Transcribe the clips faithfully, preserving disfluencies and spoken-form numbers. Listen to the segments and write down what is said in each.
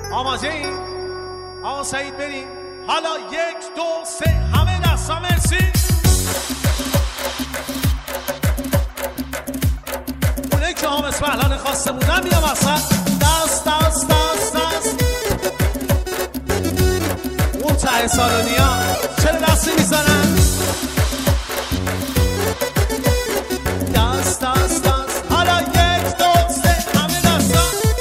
آماده این آقا سعید بریم حالا یک دو سه همه دستا مرسی اونه که هم اسم احلان خواسته بودن میام اصلا دست دست دست دست اون ته سالونیا چرا دستی میزنن دست دست دست حالا یک دو سه همه دستا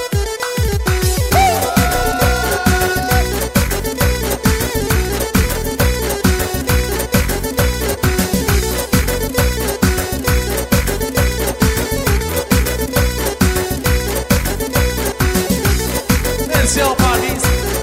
مرسی آقا پردیز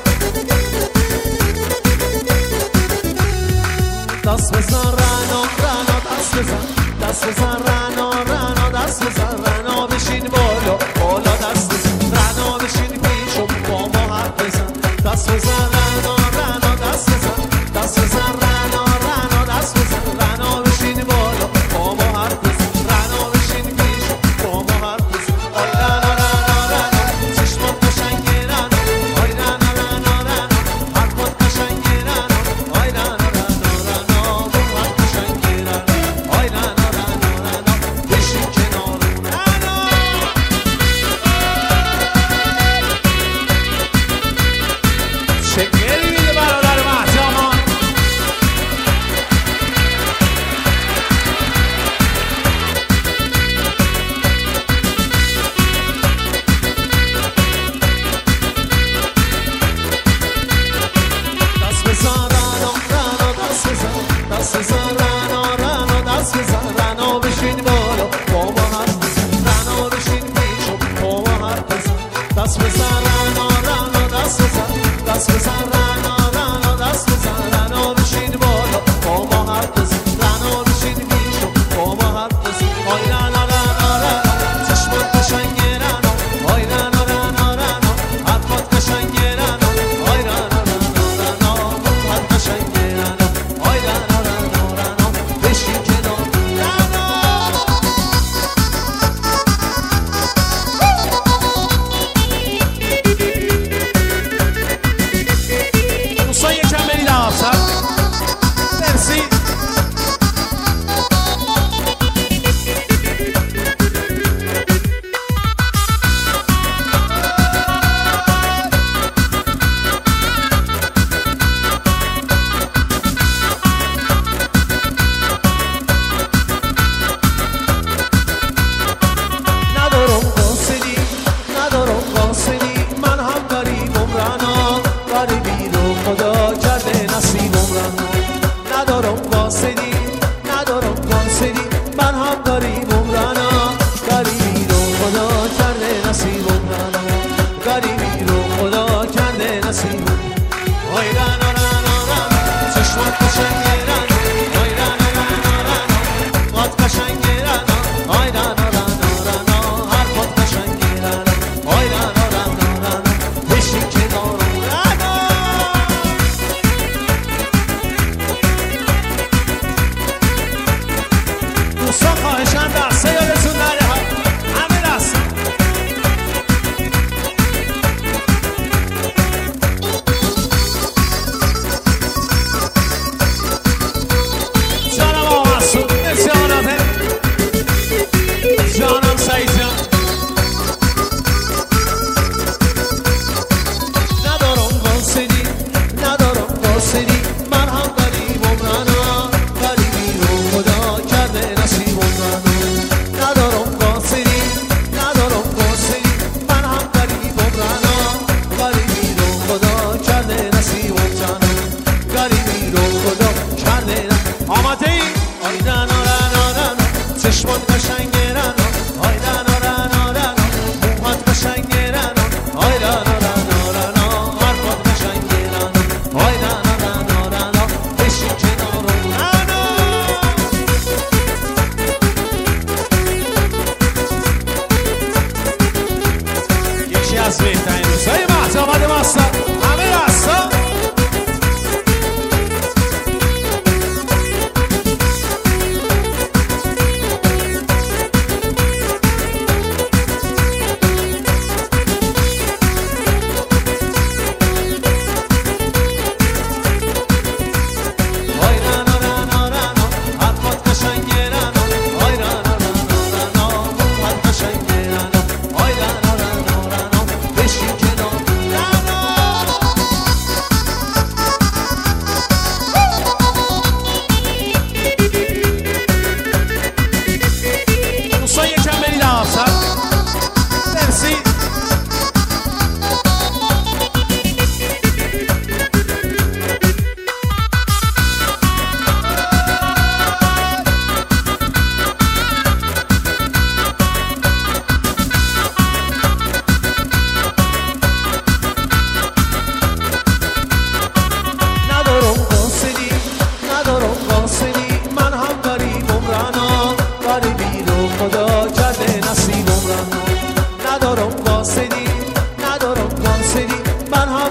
دست بزن رنا رنا دست بزن دست بزن رنا رنا دست بزن رنا بشین بالا بالا دست بزن رنا بشین پیشم با ما حرف بزن دست بزن رنا رنا دست بزن دست بزن رنا رنا دست بزن رنا بشین بالا با ما حرف بزن رنا بشین پیشم با ما حرف بزن آی رنا رنا رنا چشمات قشنگه رنا آی رنا رنا رنا حرفات قشنگه رنا آی رنا رنا رنا حرفات قشنگه رنا آی رنا رنا رنا بشین کنار رنا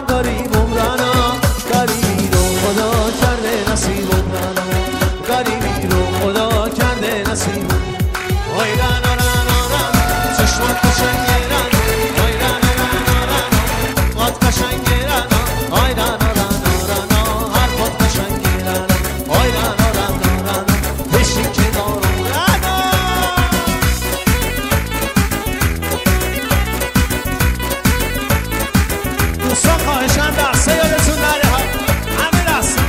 هم غریبم رنا غریبی رو خدا کرده نصیبم رنا غریبی رو خدا کرده نصیبم آی رنا رنا رنا چشمات قشنگه رنا آی رنا رنا رنا قد قشنگه رنا آی رنا رنا رنا حرفات قشنگه رنا آی رنا رنا رنا بشین کنارم رنا دوستان خواهشم دسته یادتون نره ها همه دسته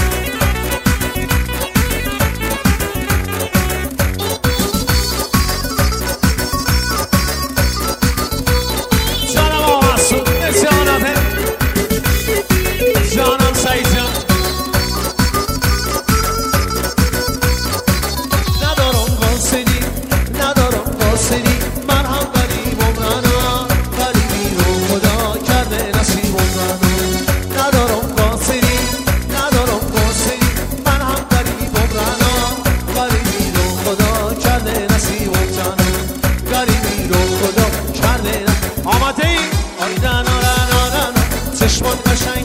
جانم آقا مسعود مرسی آقا ناطق جانم سعید جان ندارم قاصدی ندارم قاصدی من هم غریبم رنا غریبی رو خدا کرده نصیبم رنا ندارم قاصدی ندارم قاصدی من هم غریبم رنا غریبی رو خدا کرده نصیبم جانم غریبی رو خدا کرده. آماده ای؟ آی رنا رنا رنا چشمات قشنگ